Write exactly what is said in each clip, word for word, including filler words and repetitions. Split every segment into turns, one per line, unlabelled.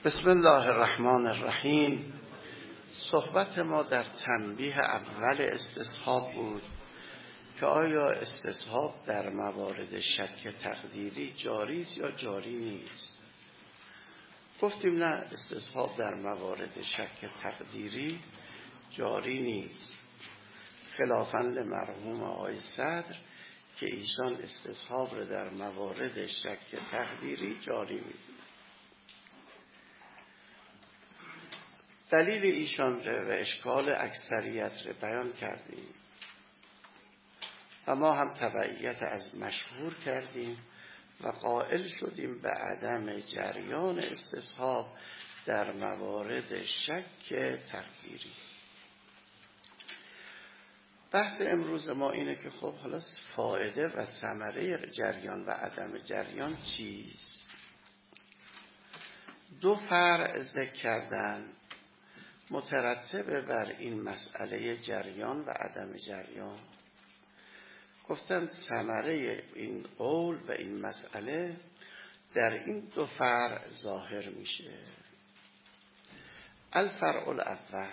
بسم الله الرحمن الرحیم. صحبت ما در تنبیه اول استصحاب بود که آیا استصحاب در موارد شک تقدیری جاری است یا جاری نیست. گفتیم نه، استصحاب در موارد شک تقدیری جاری نیست، خلافاً لمرحوم آقای صدر که ایشان استصحاب را در موارد شک تقدیری جاری می‌دونند. دلیل ایشان را و اشکال اکثریت را بیان کردیم و ما هم تبعیت از مشهور کردیم و قائل شدیم به عدم جریان استصحاب در موارد شک تقدیری. بحث امروز ما اینه که خب حالا فایده و ثمره جریان و عدم جریان چیست؟ دو فرع ذکر کردن مترتب بر این مسئله جریان و عدم جریان. گفتن ثمره این قول و این مسئله در این دو فرع ظاهر میشه. الفرع الاول،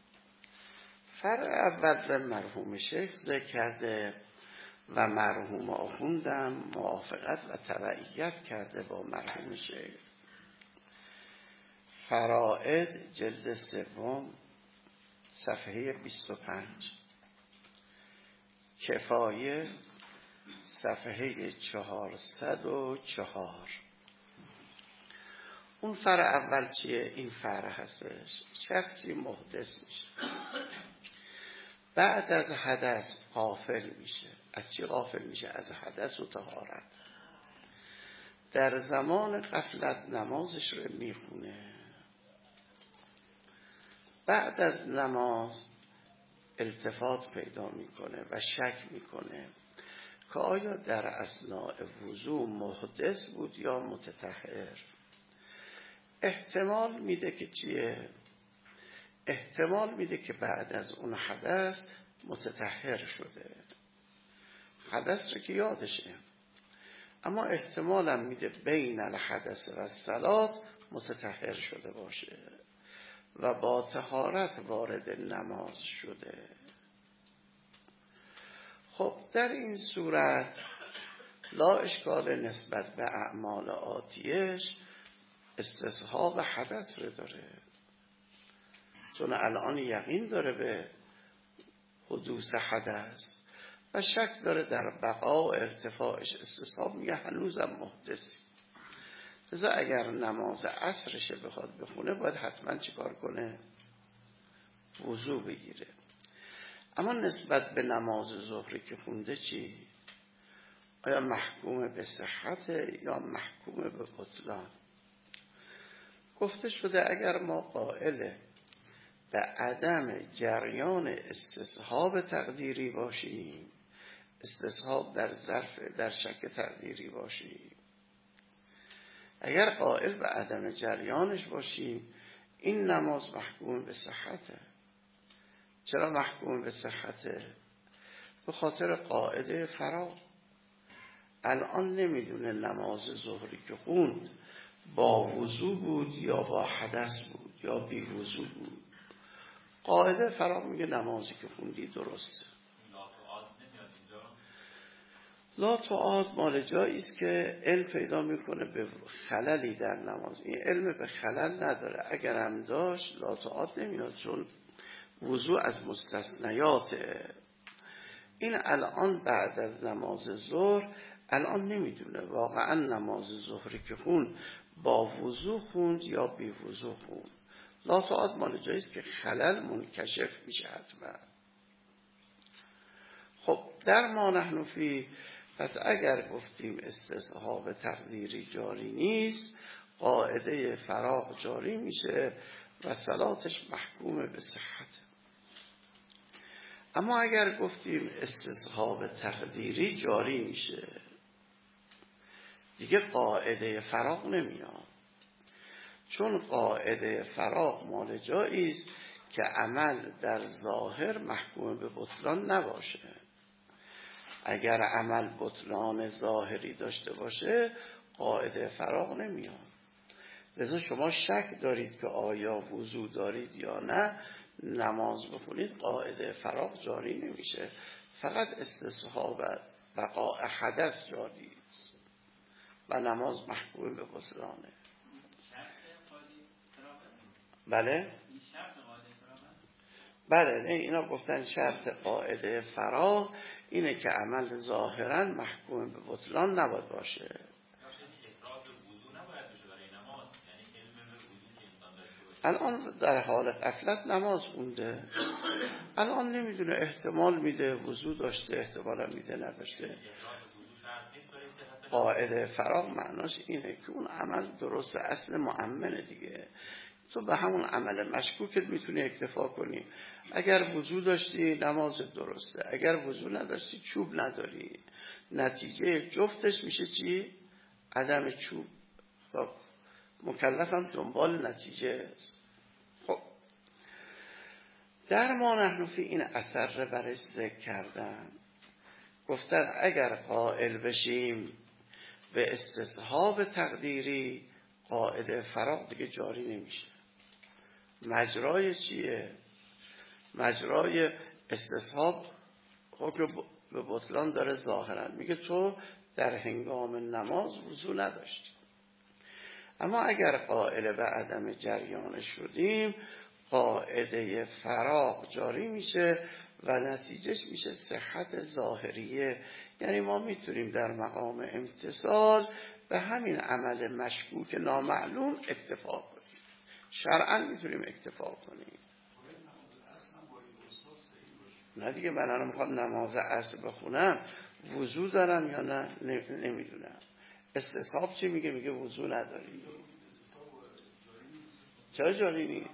فرع اول را مرحوم شیخ ذکر کرده و مرحوم آخوندم موافقت و تبعیت کرده با مرحوم شیخ. فرائد جلد سوم صفحه بیست و پنج، کفایه صفحه چهارصد و چهار. اون فرع اول چیه؟ این فرع هستش شخصی محدث میشه، بعد از حدث غافل میشه. از چی غافل میشه؟ از حدث و طهارت. در زمان غفلت نمازش رو میخونه، بعد از نماز التفات پیدا میکنه و شک میکنه که آیا در اثناء وضو محدث بود یا متطهر. احتمال میده که چیه؟ احتمال میده که بعد از اون حدث متطهر شده. حدث رو که یادشه، اما احتمالم میده بین الحدث و الصلاة متطهر شده باشه و با طهارت وارد نماز شده. خب در این صورت لا اشکال نسبت به اعمال آتیش استصحاب حدث رو داره، چون الان یقین داره به حدوث حدث و شک داره در بقا و ارتفاعش. استصحاب میگه هنوزم محدثی، لذا اگر نماز عصرش بخواد بخونه باید حتما چیکار کنه؟ وضو بگیره. اما نسبت به نماز ظهری که خونده چی؟ آیا محکوم به صحت یا محکوم به بطلان؟ گفته شده اگر ما قائل به عدم جریان استصحاب تقدیری باشیم، استصحاب در ظرف در شک تقدیری باشیم، اگر قائل به عدم جریانش باشیم، این نماز محکوم به صحته. چرا محکوم به صحته؟ به خاطر قاعده فراغ. الان نمیدونه نماز ظهری که خوند با وضو بود یا با حدث بود یا بی وضو بود. قاعده فراغ میگه نمازی که خوندی درسته. لا تعاد مال جایی است که علم پیدا میکنه به خللی در نماز. این علم به خلل نداره، اگر هم داشت لا تعاد نمیاد، چون وضو از مستثنیاته. این الان بعد از نماز ظهر الان نمیدونه واقعا نماز ظهری که خوند با وضو خوند یا بی وضو خوند. لا تعاد مال جایی است که خلل منکشف میشه حتما. خب در ما نحن فی، پس اگر گفتیم استصحاب تقدیری جاری نیست، قاعده فراغ جاری میشه و صلاتش محکوم به صحت. اما اگر گفتیم استصحاب تقدیری جاری میشه، دیگه قاعده فراغ نمیاد، چون قاعده فراغ مال جایی است که عمل در ظاهر محکوم به بطلان نباشه. اگر عمل بطلان ظاهری داشته باشه قاعده فراغ نمیاد. لذا شما شک دارید که آیا وضو دارید یا نه، نماز بخونید قاعده فراغ جاری نمیشه، فقط استصحاب بقاء حدث جاری است و نماز محکوم به بطلانه. بله بله نه اینا گفتن شرط قاعده فراغ اینه که عمل ظاهرا محکوم به بطلان نباید باشه. الان در حال غفلت نماز خونده، الان نمیدونه، احتمال میده وضو داشته، احتمالا میده نداشته. قاعده فراغ معناش اینه که اون عمل درسته، اصل مؤمنه دیگه. تو به همون عمل مشکوکت میتونی اکتفا کنی. اگر وضو داشتی نمازت درسته، اگر وضو نداشتی چوب نداری، نتیجه جفتش میشه چی؟ عدم چوب. خب مکلفم دنبال نتیجه است. خب در ما نحن فی این اثر رو برش ذکر کردن، گفتن اگر قائل بشیم به استصحاب تقدیری قاعده فراغ دیگه جاری نمیشه. مجرای چیه؟ مجرای استصحاب حکم به بطلان داره ظاهرا، میگه تو در هنگام نماز وضو نداشتی. اما اگر قائل به عدم جریان شدیم قاعده فراغ جاری میشه و نتیجهش میشه صحت ظاهریه. یعنی ما میتونیم در مقام امتثال به همین عمل مشکوک نامعلوم اکتفا کنیم، شرعا میتونیم اکتفا کنیم. نه دیگه من الان میخوام نماز عصر بخونم وضو دارم یا نه نمیدونم. استصحاب چی میگه؟ میگه وضو نداری. چرا جاری نیست؟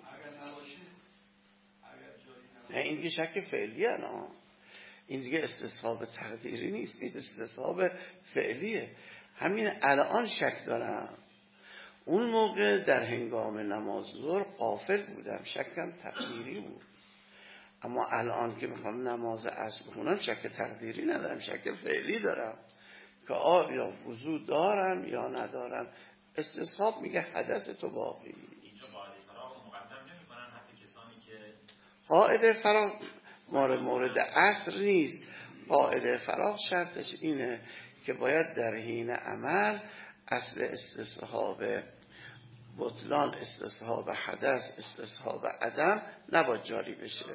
نه این دیگه شک فعلیه، نه این دیگه استصحاب تقدیری نیست، این استصحاب فعلیه. همین الان شک دارم، اون موقع در هنگام نماز ظهر غافل بودم، شکم تقدیری بود. اما الان که میخوام نماز عصر بخونم شک تقدیری ندارم، شک فعلی دارم که آیا وضو دارم یا ندارم. استصحاب میگه حدث تو باقی.
اینجا قاعده فراغ مقدم نمی‌کنن حتی کسانی که
قاعده فراغ مورد مورد عصر نیست. قاعده فراغ شرطش اینه که باید در حین عمل اصل استصحاب بطلان، استصحاب حدث، استصحاب عدم نباید جاری بشه.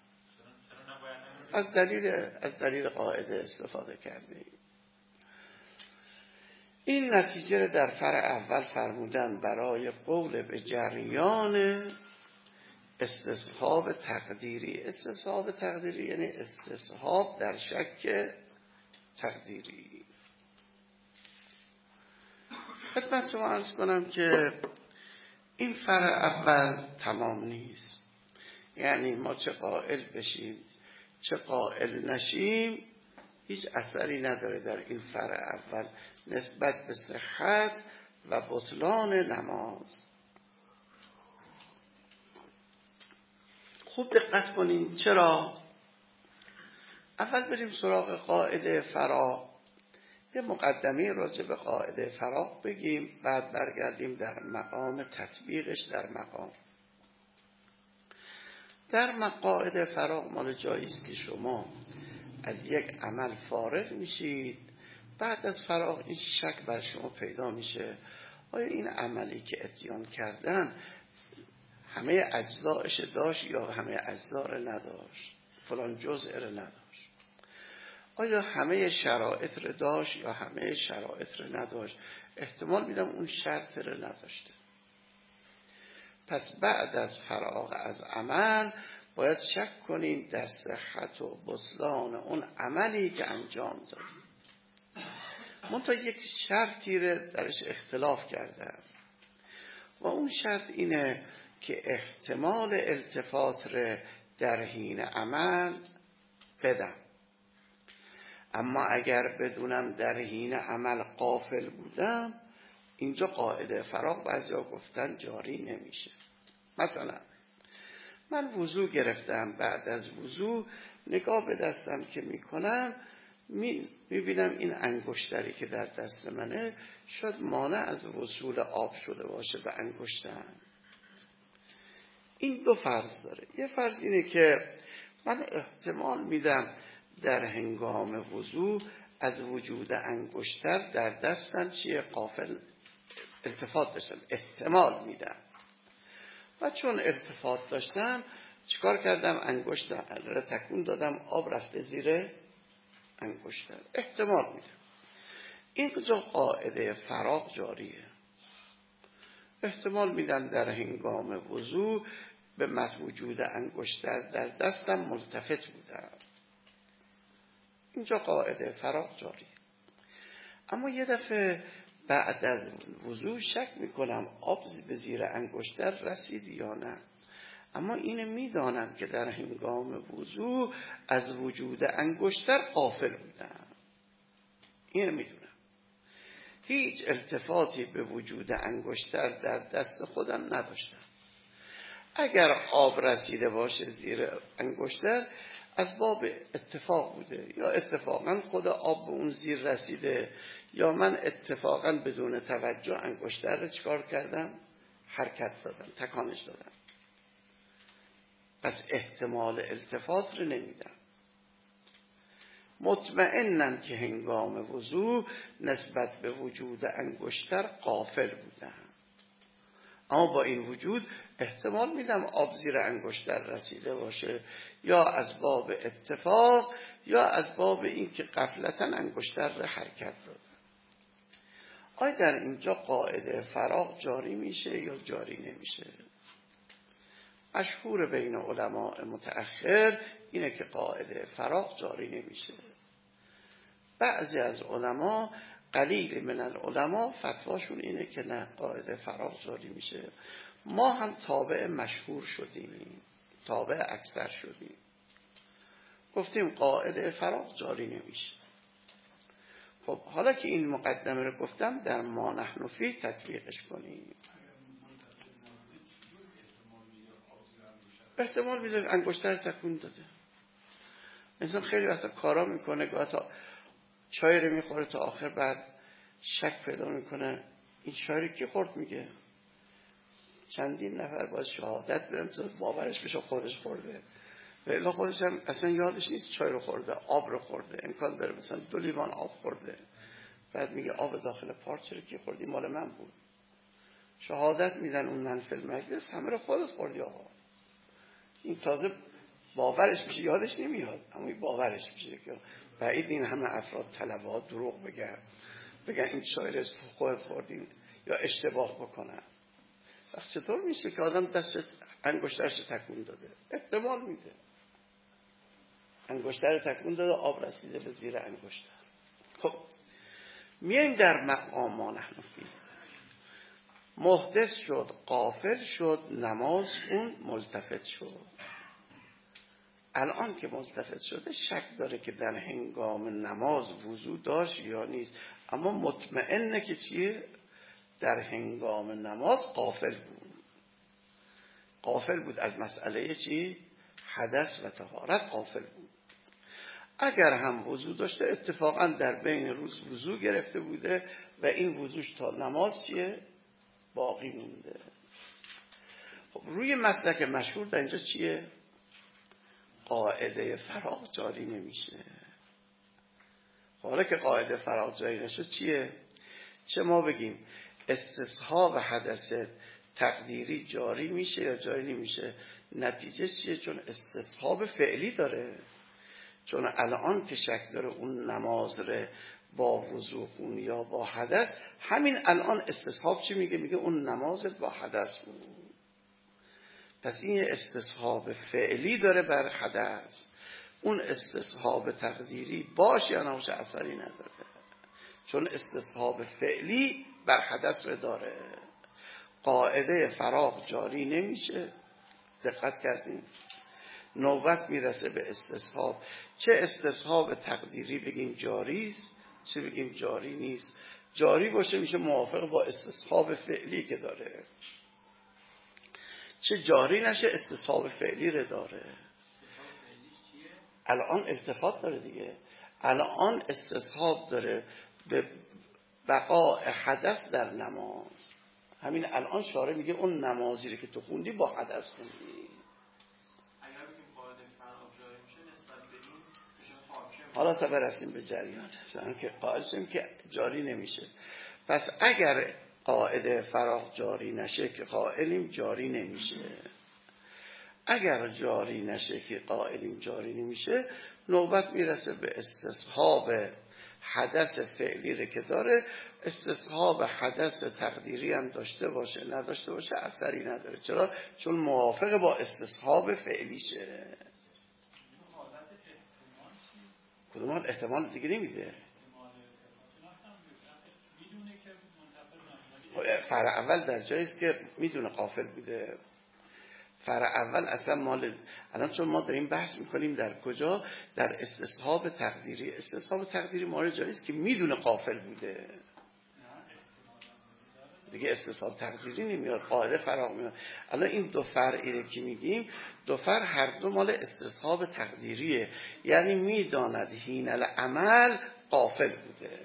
از دلیل از دلیل قاعده استفاده کرده. این نتیجه رو در فرع اول فرمودن برای قول به جریان استصحاب تقدیری. استصحاب تقدیری یعنی استصحاب در شک تقدیری. خدمت شما عرض کنم که این فرع اول تمام نیست. یعنی ما چه قائل بشیم چه قائل نشیم هیچ اثری نداره در این فرع اول نسبت به صحت و بطلان نماز. خوب دقت کنیم. چرا؟ اول بریم سراغ قاعده فراغ، یه مقدمه راجع به قاعده فراغ بگیم، بعد برگردیم در مقام تطبیقش. در مقام در مقاعده فراغ مال جاییست که شما از یک عمل فارغ میشید، بعد از فراغ این شک بر شما پیدا میشه آیا این عملی که اتیان کردن همه اجزایش داشت یا همه اجزا رو نداشت، فلان جزء رو نداشت، آیا همه شرایط رو داشت یا همه شرایط رو نداشت. احتمال میدم اون شرط رو نداشته. پس بعد از فراغ از عمل باید شک کنیم در صحت و بطلان اون عملی که انجام دادیم. منتها یک شرطی رو درش اختلاف کردم و اون شرط اینه که احتمال التفات رو در حین عمل بدم. اما اگر بدونم در حین عمل غافل بودم اینجا قاعده فراغ بعضیا گفتن جاری نمیشه. مثلا من وضو گرفتم، بعد از وضو نگاه به دستم که میکنم می ببینم این انگشتری که در دست منه شاید مانع از وصول آب شده باشه به انگشتم. این دو فرض داره. یه فرض اینه که من احتمال میدم در هنگام وضو از وجود انگشتر در دستم چیه غافل التفات داشتم، احتمال میدم و چون التفات داشتم چیکار کردم؟ انگشت را تکون دادم، آب رفته زیر انگشتر، احتمال میدم. اینجا قاعده فراغ جاریه. احتمال میدم در هنگام وضو به وجود انگشتر در دستم ملتفت بودم، اینجا قاعده فراغ جاری. اما یه دفعه بعد از وضو شک میکنم آب به زیر انگشتر رسید یا نه، اما اینو میدانم که در هنگام وضو از وجود انگشتر غافل بودم، اینو میدونم. هیچ التفاتی به وجود انگشتر در دست خودم نداشتم. اگر آب رسیده باشه زیر انگشتر از باب اتفاق بوده، یا اتفاقا خود آب به اون زیر رسیده، یا من اتفاقا بدون توجه انگشتر رو چکار کردم؟ حرکت دادم، تکانش دادم. پس احتمال التفات رو نمیدم. مطمئنم که هنگام وضو نسبت به وجود انگشتر غافل بودم، اما با این وجود احتمال میدم آب زیر انگشتر رسیده باشه، یا از باب اتفاق یا از باب این که غفلتاً انگشتر رو حرکت دادم. آیا در اینجا قاعده فراغ جاری میشه یا جاری نمیشه؟ مشهور بین علماء متأخر اینه که قاعده فراغ جاری نمیشه. بعضی از علما، قلیل من العلماء، فتواشون اینه که نه، قاعده فراغ جاری میشه. ما هم تابع مشهور شدیم، تابع اکثر شدیم، گفتیم قاعده فراغ جاری نمیشه. خب حالا که این مقدمه رو گفتم، در ما نحن فیه تطبیقش کنیم. احتمال میده انگشتر تکون داده. انسان خیلی وقتا کارا میکنه، گاهی تا چای رو میخوره تا آخر بعد شک پیدا میکنه این چای رو کی خورد، میگه چندین نفر باید شهادت بدن تا باورش بشه خودش خورده، و الا خودش هم اصلا یادش نیست چای رو خورده، آب رو خورده. امکان داره مثلا دو لیوان آب خورده، بعد میگه آب داخل پارچه رو کی خوردی؟ مال من بود. شهادت میدن اون من فی المجلس، همه رو خودت خوردی آقا. این تازه باورش میشه، یادش نمیاد اما این باورش میشه که بعید این همه افراد طلبه دروغ بگن بگن این چای رو خودت خوردین یا اشتباه بکنن. پس چطور میشه که آدم دست انگشترش تکون داده؟ احتمال میده انگشتر تکون داده، آب رسیده به زیر انگشتر. خب میایم در مقام ما نحن فیه. محدث شد، غافل شد، نماز اون ملتفت شد. الان که ملتفت شده شک داره که در هنگام نماز وضو داشت یا نیست، اما مطمئنه که چیه؟ در هنگام نماز غافل بود. غافل بود از مسئله چی؟ حدث و طهارت غافل بود. اگر هم وضو داشته اتفاقا در بین روز وضو گرفته بوده و این وضوش تا نماز چیه؟ باقی مونده. خب روی مسلک مشهور در اینجا چیه؟ قاعده فراغ جاری نمیشه. حالا که قاعده فراغ جاری نشد چیه؟ چه ما بگیم استصحاب حدث تقدیری جاری میشه یا جاری نمیشه؟ نتیجه چیه؟ چون استصحاب فعلی داره. چون الان که شک داره اون نماز ره با وضو خون یا با حدث، همین الان استصحاب چی میگه؟ میگه اون نمازت با حدث بود. پس این استصحاب فعلی داره بر حدث. اون استصحاب تقدیری باش یا نباشه اثری نداره، چون استصحاب فعلی بر حدث رو داره. قاعده فراغ جاری نمیشه. دقت کردیم؟ نوبت میرسه به استصحاب. چه استصحاب تقدیری بگیم جاریست، چه بگیم جاری نیست. جاری باشه میشه موافق با استصحاب فعلی که داره، چه جاری نشه استصحاب فعلی رو داره. الان التفات داره دیگه. الان استصحاب داره به بقاء حدث در نماز. همین الان شارع میگه اون نمازی رو که تو خوندی با حدث خوندی.
اگر بگیم قاعده فرع جاری میشه نسبت به این میشه حاکم.
حالا تا برسیم به جریان چون که قائل شدیم که جاری نمیشه. پس اگر قاعده فراغ جاری نشه که قائلیم جاری نمیشه. اگر جاری نشه که قائلیم جاری نمیشه، نوبت میرسه به استصحاب حدث فعلی رو که داره. استصحاب حدث تقدیری هم داشته باشه نداشته باشه اثری نداره. چرا؟ چون موافق با استصحاب فعلیشه. کدوم احتمال دیگه نمیده. فرع اول در جایی است که میدونه غافل بوده. فرع اول اصلا مال الان چون ما داریم بحث میکنیم در کجا؟ در استصحاب تقدیری. استصحاب تقدیری مال جایی است که میدونه غافل بوده دیگه. استصحاب تقدیری نمیاد، قاعده فراغ میاد. الان این دو فرعی رو که میگیم، دو فرع هر دو مال استصحاب تقدیریه. یعنی میداند حین العمل غافل بوده.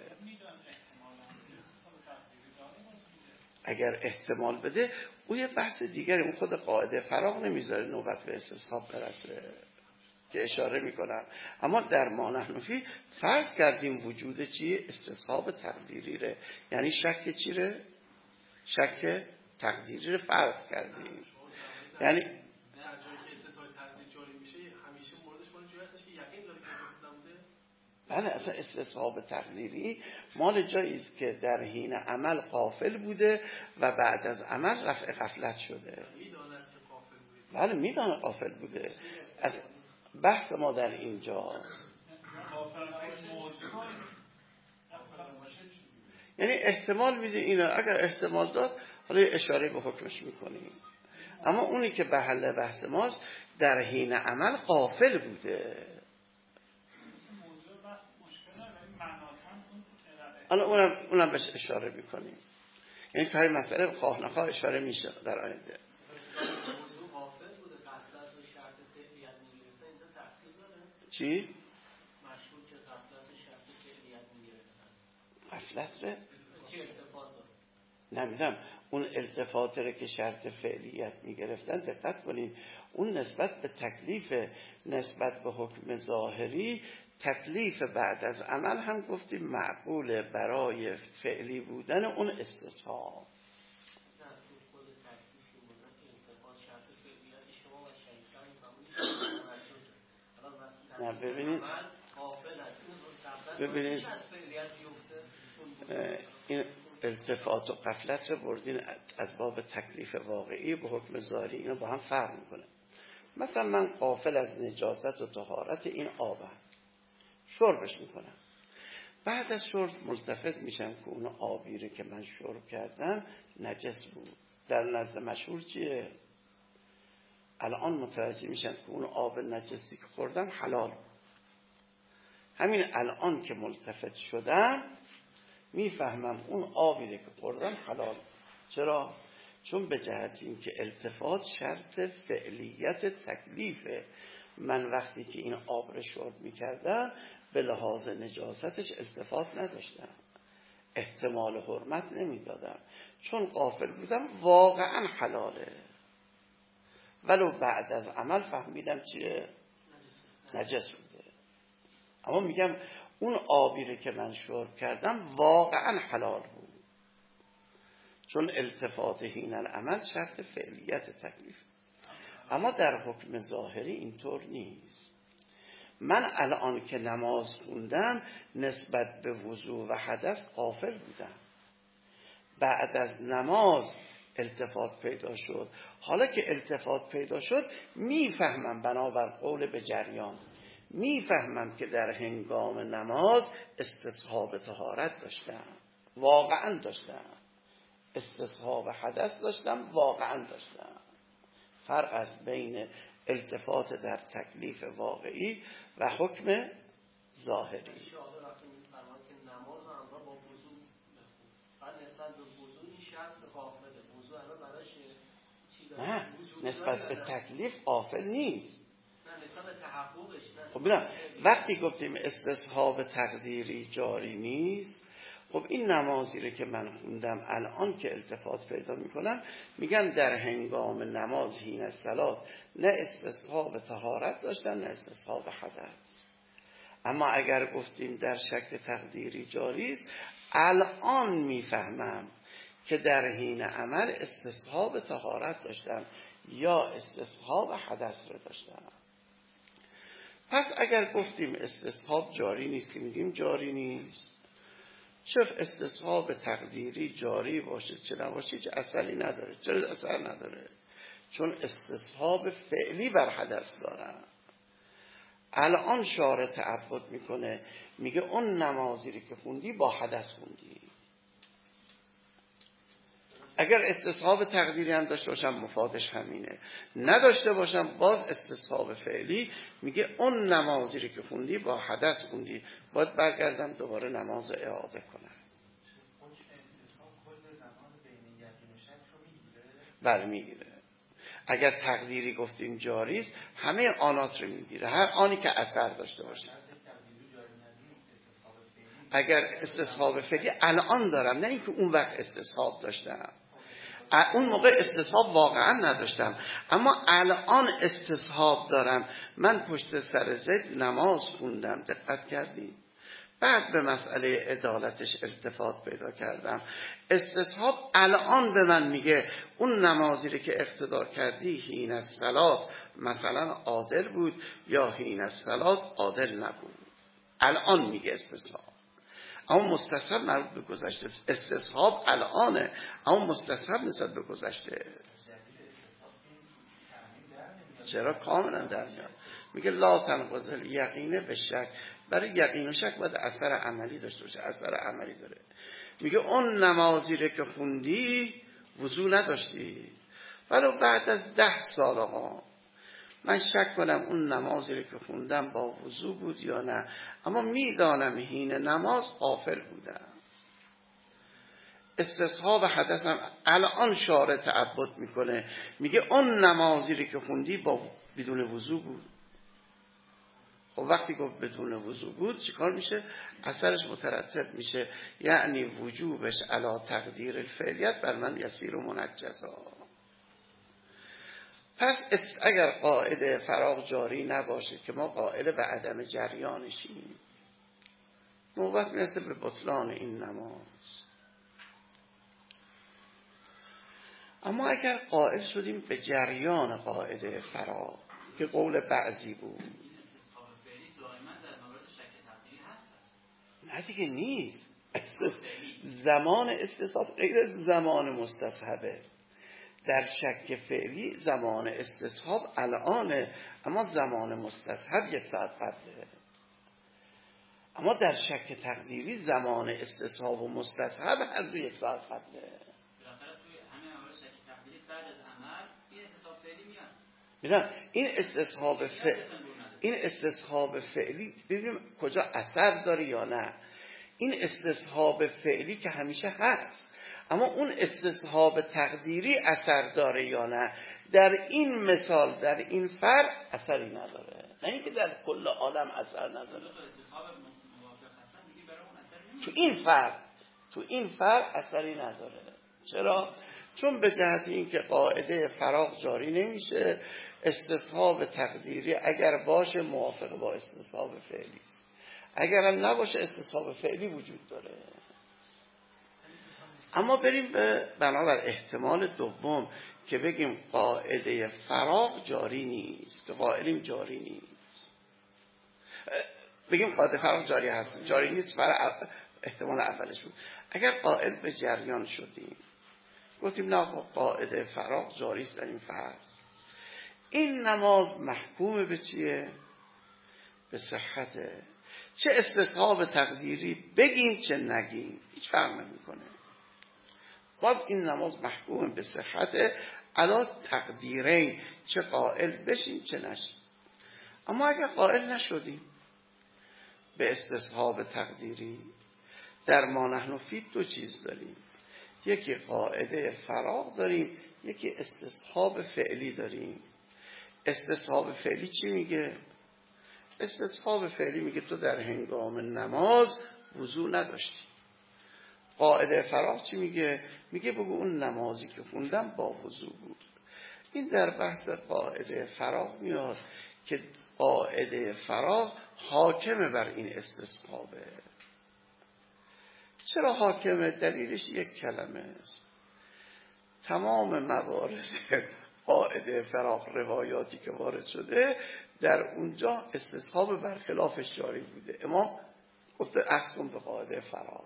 اگر احتمال بده او یه بحث دیگری، اون خود قاعده فراغ نمیذاره نوبت به استصحاب برسه که اشاره میکنم. اما در ما نحن فی فرض کردیم وجود چی؟ استصحاب تقدیری ره. یعنی شک چی ره؟ شک تقدیری ره فرض کردیم. یعنی
در جایی که استصحاب تقدیری جاری میشه همیشه موردش مال جایی هستش که یقین داره که غافل نبوده.
بله، اصلا استصحاب تقدیری مال جایی است که در حین عمل غافل بوده و بعد از عمل رفع غفلت شده.
میداند که غافل بوده.
بله میداند غافل بوده. از بحث ما در اینجا یعنی احتمال میده اینا. اگر احتمال داد حالا اشاره به حکمش میکنیم. اما اونی که به حل بحث ماست در حین عمل غافل بوده. حالا اونم اونم بهش اشاره میکنیم. یعنی که های مسئله خواه نخواه اشاره میشه در آینده.
موضوع غافل بوده، غفلت و شرط فعلیت میگرفته اینجا تفسیر داره؟
چی؟
مشهور که غفلت و شرط فعلیت میگرفتن.
غفلت ره؟
چی التفات
داره؟ نمیدونم. اون التفات ره که شرط فعلیت میگرفتن دقت کنیم. اون نسبت به تکلیف، نسبت به حکم ظاهری، تکلیف بعد از عمل هم گفتیم معقول برای فعلی بودن اون استصحاب. نه ببینید ببینید این التفات و غفلت رو بردین از باب تکلیف واقعی به حکم ظاهری. اینا با هم فرق میکنه. مثلا من غافل از نجاست و طهارت این آبم، شربش میکنم. بعد از شرب ملتفت میشم که اون آبیره که من شرب کردم نجس بود. در نزد مشهور چیه؟ الان متوجه میشم که اون آب نجسی که خوردم حلال بود. همین الان که ملتفت شدم میفهمم اون آبیره که خوردم حلال. چرا؟ چون به جهت این که التفات شرط فعلیت تکلیفه. من وقتی که این آب رو شرب میکردم به لحاظ نجاستش التفات نداشتم، احتمال حرمت نمیدادم. چون غافل بودم واقعا حلاله، ولو بعد از عمل فهمیدم چیه؟ نجس بوده. اما میگم اون آبی رو که من شرب کردم واقعا حلال بود، چون التفات حین العمل شرط فعلیت تکلیف. اما در حکم ظاهری اینطور نیست. من الان که نماز خوندم نسبت به وضو و حدث غافل بودم. بعد از نماز التفات پیدا شد. حالا که التفات پیدا شد میفهمم بنابر قول به جریان، میفهمم که در هنگام نماز استصحاب طهارت داشتم، واقعا داشتم. استصحاب حدث داشتم، واقعا داشتم. فرق از بین التفات در تکلیف واقعی و حکم ظاهری. نه، نسبت به تکلیف غافل نیست. خب ببین وقتی گفتیم استصحاب تقدیری جاری نیست، خب این نمازی رو که من خوندم الان که التفات پیدا میکنم، میگم در هنگام نماز حین الصلات نه استصحاب طهارت داشتن نه استصحاب حدث. اما اگر گفتیم در شکل تقدیری جاری است، الان میفهمم که در حین عمل استصحاب طهارت داشتم یا استصحاب حدث رو داشتم. پس اگر گفتیم استصحاب جاری نیست که میگیم جاری نیست، چه استصحاب تقدیری جاری باشه چه نباشه چه اثری نداره. چرا اثر نداره؟ چون استصحاب فعلی بر حدث داره. الان شارع تعبد میکنه، میگه اون نمازی رو که خوندی با حدث خوندی. اگر استصحاب تقدیری هم داشته باشم مفادش همینه، نداشته باشم باز استصحاب فعلی، میگه اون نمازی رو که خوندی با حدث خوندی، باید برگردم دوباره نماز اعاده کنم. بله میگیره. اگر تقدیری گفتیم جاری است همه آنات رو میگیره، هر آنی که اثر داشته باشه. اگر استصحاب فعلی الان دارم، نه اینکه اون وقت استصحاب داشتم، اون موقع استصحاب واقعا نداشتم، اما الان استصحاب دارم. من پشت سر زید نماز خوندم، دقت کردیم؟ بعد به مسئله عدالتش التفات پیدا کردم. استصحاب الان به من میگه اون نمازی رو که اقتدا کردی حین الصلات مثلا عادل بود یا حین الصلات عادل نبود. الان میگه استصحاب. اما مستصحب مربوط به گذشته، استصحاب الانه، اما مستصحب نسبت به گذشته. چرا؟ کاملا در میاد. میگه لا تنقض الیقین به شک. برای یقین و شک باید اثر عملی داشته باشه، اثر عملی داره. میگه اون نمازی رو که خوندی وضو نداشتی، ولو بعد از ده سال ها من شک کنم اون نمازی رو که خوندم با وضو بود یا نه، اما میدانم حین نماز غافل بودم. استصحاب حدث هم الان شارع تعبد میکنه، میگه اون نمازی رو که خوندی با بدون وضو بود. و وقتی گفت بدون وضو بود چیکار میشه؟ اثرش مترتب میشه، یعنی وجوبش علی تقدیر الفعلیت بر من یسیر و منجزا. پس اگر قاعده فراغ جاری نباشه که ما قائل به عدم جریانشیم، نوبت میرسه به بطلان این نماز. اما اگر قائل شدیم به جریان قاعده فراغ که قول بعضی بود، نه دیگه نیست. زمان استصحاب غیر از زمان مستصحبه. در شک فعلی زمان استصحاب الانه، اما زمان مستصحب یک ساعت قبله. اما در شک تقدیری زمان استصحاب و مستصحب هر دو یک ساعت قبله. میدونم این استصحاب فعلی، این استصحاب فعلی ببینیم کجا اثر داره یا نه. این استصحاب فعلی که همیشه هست، اما اون استصحاب تقدیری اثر داره یا نه. در این مثال در این فرع اثری نداره، نه اینکه در کل عالم اثر نداره. تو این فرع تو این فرع اثری نداره. چرا؟ چون به جهت اینکه قاعده فراغ جاری نمیشه، استصحاب تقدیری اگر باشه موافق با استصحاب فعلی است، اگر هم نباشه استصحاب فعلی وجود داره. اما بریم به بنابر احتمال دوم که بگیم قاعده فراغ جاری نیست، که قائلیم جاری نیست. بگیم قاعده فراغ جاری هست، جاری نیست، فرع احتمال اولش بود. اگر قائل به جریان شدیم گفتیم نه قاعده فراغ جاری است در این فرض، این نماز محکوم به چیه؟ به صحته. چه استصحاب تقدیری بگیم چه نگیم هیچ فرق نمیکنه، باز این نماز محکوم به صحته علا تقدیرین، چه قائل بشیم چه نشیم. اما اگر قائل نشدیم به استصحاب تقدیری، در ما نحن فی دو چیز داریم، یکی قاعده فراغ داریم، یکی استصحاب فعلی داریم. استصحاب فعلی چی میگه؟ استصحاب فعلی میگه تو در هنگام نماز وضو نداشتی. قاعده فراغ چی میگه؟ میگه بگو اون نمازی که خوندم با وضو بود. این در بحث قاعده فراغ میاد که قاعده فراغ حاکمه بر این استصحابه. چرا حاکمه؟ دلیلش یک کلمه است. تمام موارد قاعده فراغ روایاتی که وارد شده در اونجا استصحاب برخلافش جاری بوده. امام گفته اخذ کن به قاعده فراغ.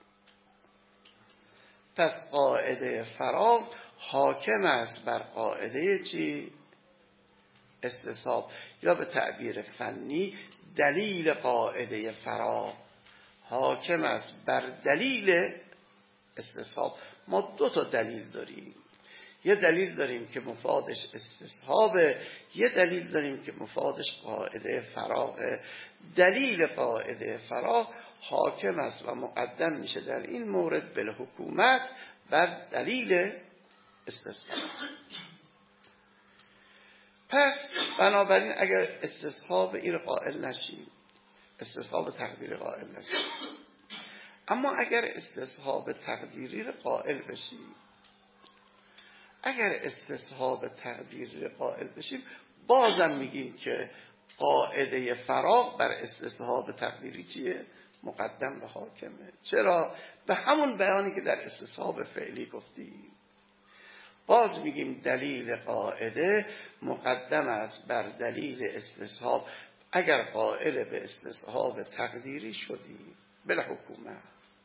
پس قاعده فراغ حاکم است بر قاعده چی؟ استصحاب، یا به تعبیر فنی دلیل قاعده فراغ حاکم است بر دلیل استصحاب. ما دو تا دلیل داریم، یه دلیل داریم که مفادش استصحابه، یه دلیل داریم که مفادش قاعده فراغه. دلیل قاعده فراغ حاکم است و مقدم میشه در این مورد بالحکومت بر دلیل استصحاب. پس بنابراین اگر استصحاب این قائل نشیم، استصحاب تقدیر قائل نشیم، اما اگر استصحاب تقدیری قائل بشیم، اگر استصحاب تقدیری قائل بشیم بازم میگیم که قاعده فراغ بر استصحاب تقدیری چیه؟ مقدم و حاکمه. چرا؟ به همون بیانی که در استصحاب فعلی گفتیم. باز میگیم دلیل قاعده مقدم است بر دلیل استصحاب اگر قائل به استصحاب تقدیری شدیم بلا حکومت.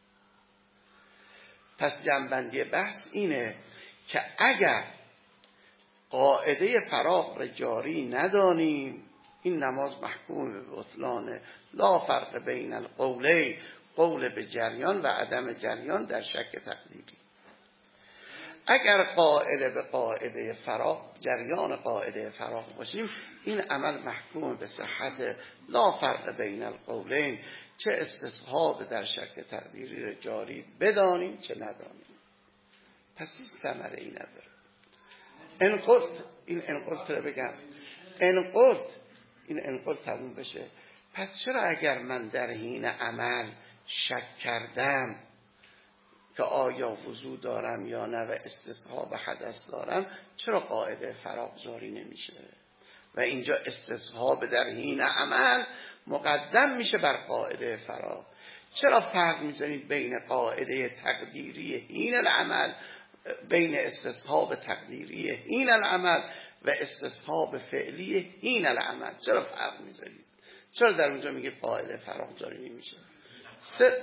پس جنبندی بحث اینه که اگر قاعده فراغ را جاری ندانیم این نماز محکوم به بطلانه. لا فرق بین القولین، قول به جریان و عدم جریان در شک تقدیری. اگر قائل به قاعده فراغ، جریان قاعده فراغ باشیم این عمل محکوم به صحت. لا فرق بین القولین، چه استصحاب در شک تقدیری را جاری بدانیم چه ندانیم. پس این ثمره ای نداره. ان قلت، این ان قلت رو بگم، ان قلت، این ان قلت تموم بشه. پس چرا اگر من در حین عمل شک کردم که آیا وضو دارم یا نه و استصحاب حدث دارم، چرا قاعده فراغ جاری نمیشه؟ و اینجا استصحاب در حین عمل مقدم میشه بر قاعده فراغ. چرا فرق میزنید بین قاعده تقدیری حین العمل، بین استصحاب تقدیری حین العمل و استصحاب فعلی حین العمل؟ چرا فرق میزنید؟ چرا در اونجا میگید قاعده فراغ جاری نمیشه؟ سر...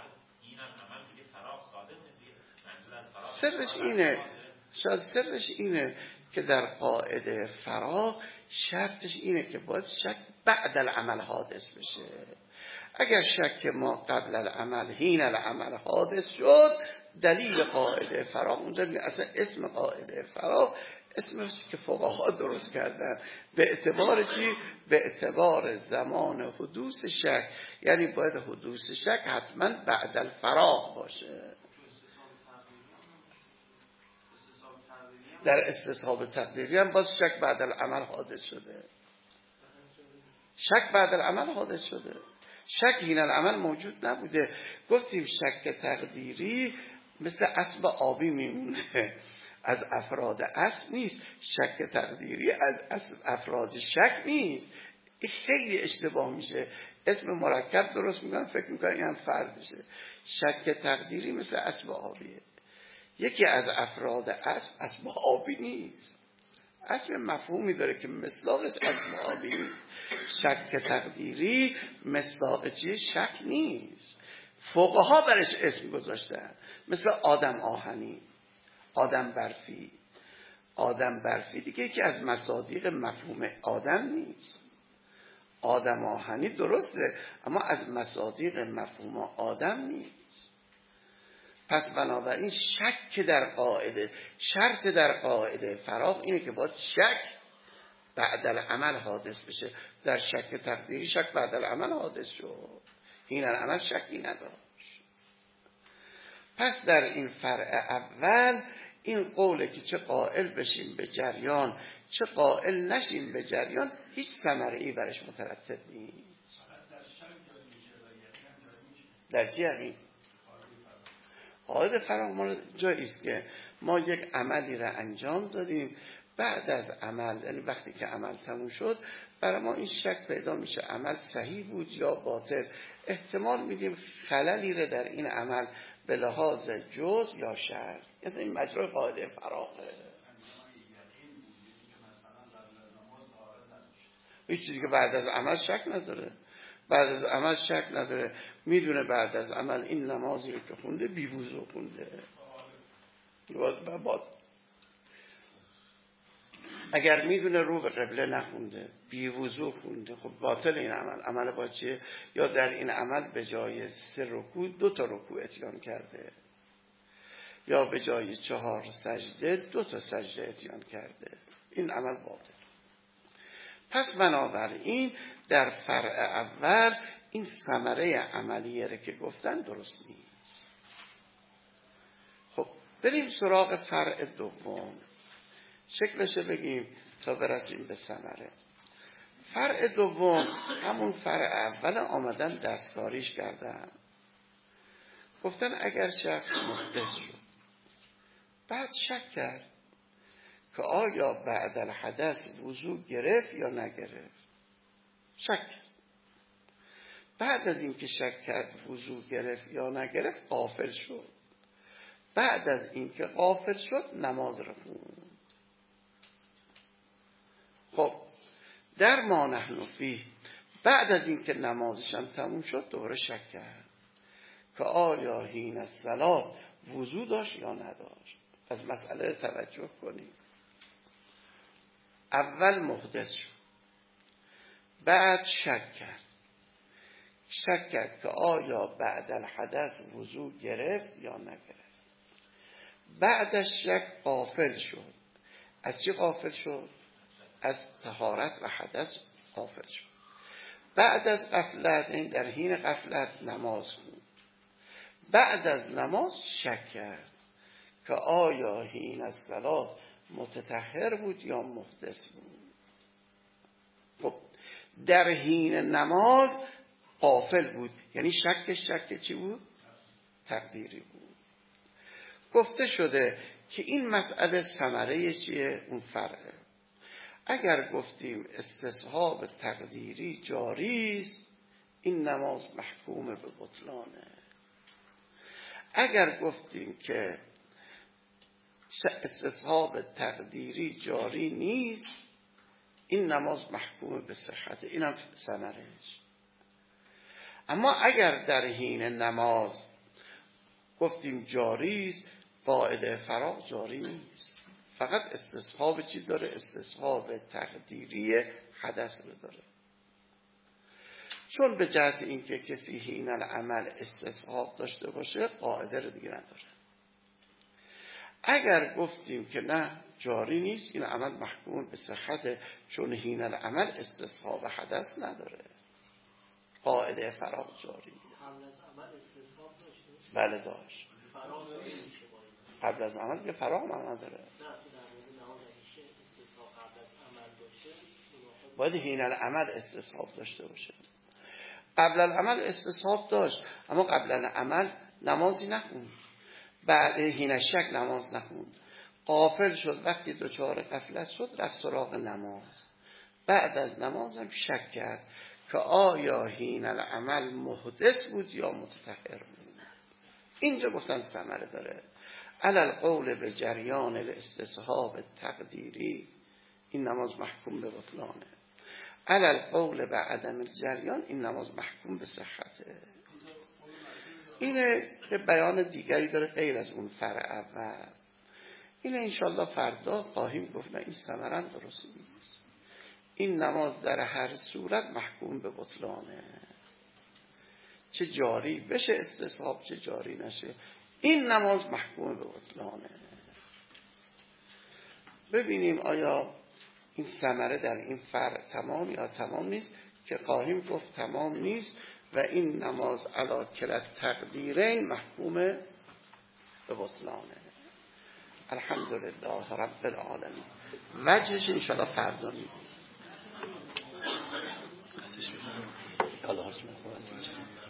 سرش اینه، شاید سرش اینه که در قاعده فراغ شرطش اینه که باید شک بعد العمل حادث بشه. اگر شک ما قبل العمل حین العمل حادث شد دلیل قاعده فراغ اونجا میگه. اصلا اسم قاعده فراغ اسمش که فقها درست کردن به اعتبار چی؟ به اعتبار زمان حدوث شک، یعنی باید حدوث شک حتما بعد الفراغ باشه. در استصحاب تقدیری هم باز شک بعد العمل حادث شده. شک بعد العمل حادث شده. شک حین العمل موجود نبوده. گفتیم شک تقدیری مثل اسب آبی میمونه، از افراد اصل نیست. شک تقدیری از افراد شک نیست. این خیلی اشتباه میشه، اسم مرکب درست میگن فکر میکنن این هم فردشه. شک تقدیری مثل اسب آبیه. یکی از افراد اسب اسب آبی نیست. اسب مفهومی داره که مصداقش اسب آبی نیست. شک تقدیری مصداق چیه؟ شک نیست. فقها برش اسم گذاشتن، مثل آدم آهنی، آدم برفی. آدم برفی دیگه یکی از مصادیق مفهوم آدم نیست. آدم آهنی درسته اما از مصادیق مفهوم آدم نیست. پس بنابراین شک در قاعده، شرط در قاعده فراغ اینه که باید شک بعد العمل حادث بشه. در شک تقدیری شک بعد العمل حادث شد، این العمل شکی نداشت. پس در این فرع اول این قوله که چه قائل بشیم به جریان چه قائل نشیم به جریان هیچ ثمره‌ای برش مترتب نیست. در چه یقین؟ قاعده فراغ ما جایی است که ما یک عملی را انجام دادیم، بعد از عمل، یعنی وقتی که عمل تموم شد، برای ما این شک پیدا میشه عمل صحیح بود یا باطل. احتمال میدیم خللی را در این عمل به لحاظ جز یا شر. یعنی این مجرای قاعده فراغه. هیچ چیزی که بعد از عمل شک نداره، بعد از عمل شک نداره، میدونه بعد از عمل این نمازی رو که خونده بی‌وضو خونده. باد اگر میدونه رو به قبله نخونده، بی‌وضو خونده، خب باطل این عمل. عمل با چیه؟ یا در این عمل به جای سه رکوع دو تا رکوع اتیان کرده، یا به جای چهار سجده دو تا سجده اتیان کرده. این عمل باطل. پس بنابراین در فرع اول این ثمره عملیه را که گفتن درست نیست. خب بریم سراغ فرع دوم، شکلش بگیم تا برسیم به ثمره. فرع دوم همون فرع اول آمدن دستکاریش کردن. گفتن اگر شخص محدث شد بعد شک کرد که آیا بعد الحدث وضو گرفت یا نگرفت، شک کرد. بعد از این که شک کرد وضو گرفت یا نگرفت غافل شد. بعد از این که غافل شد نماز رو خوند. خب در ما نحن فیه، بعد از این که نمازش هم تموم شد دوباره شک کرد که آیا حین الصلاة وضو داشت یا نداشت. از مسئله رو توجه کنیم. اول محدث شد، بعد شک کرد. شک کرد که آیا بعد الحدث وضو گرفت یا نگرفت. بعد از شک غافل شد. از چی غافل شد؟ از طهارت و حدث غافل شد. بعد از غفلت، این در حین غفلت نماز خوند. بعد از نماز شک کرد که آیا حین الصلاة متطهر بود یا محدث بود. خب در حین نماز غافل بود، یعنی شک شک چی بود؟ تقدیری بود. گفته شده که این مسئله ثمره چیه؟ اون فرقه. اگر گفتیم استصحاب تقدیری جاری است، این نماز محکوم به بطلانه. اگر گفتیم که استصحاب تقدیری جاری نیست، این نماز محکوم به صحت. اینم ثمرهش. اما اگر در حین نماز گفتیم جاری است، قاعده فراغ جاری نیست، فقط استصحاب چی داره؟ استصحاب تقدیری حدث رو داره. چون به جهت اینکه کسی حین العمل استصحاب داشته باشه قاعده رو دیگه نداره. اگر گفتیم که نه جاری نیست، این عمل محکوم به صحت، چون حین العمل استصحاب حدث نداره، قاعده فراغ جاری.
قبل از عمل استصحاب داشته؟
بله داشت. قبل از عمل که فراغ معنا داره. باید حین العمل استصحاب داشته باشه. قبل العمل استصحاب داشت، اما قبل العمل نمازی نخوند. بعد حین شک نماز نخوند، غافل شد. وقتی دچار غفلت شد رفت سراغ نماز. بعد از نماز هم شک کرد که آیا حین العمل محدث بود یا متطهر بود. اینجا گفتن ثمره داره. علی القول به جریان الاستصحاب تقدیری، این نماز محکوم به بطلانه. علی القول به عدم الجریان، این نماز محکوم به صحته. اینه که بیان دیگری داره غیر از اون فرع اول. اینه انشالله فردا خواهیم گفت. نه این ثمرن درست نیست. این نماز در هر صورت محکوم به بطلانه، چه جاری بشه استصحاب چه جاری نشه، این نماز محکوم به بطلانه. ببینیم آیا این ثمره در این فرع تمام یا تمام نیست، که خواهیم گفت تمام نیست و این نماز علی کلا تقدیرین محکوم به بطلانه. الحمدلله رب العالمین. وجهش انشاءالله فردا میگم. حالا هرچی من خواهد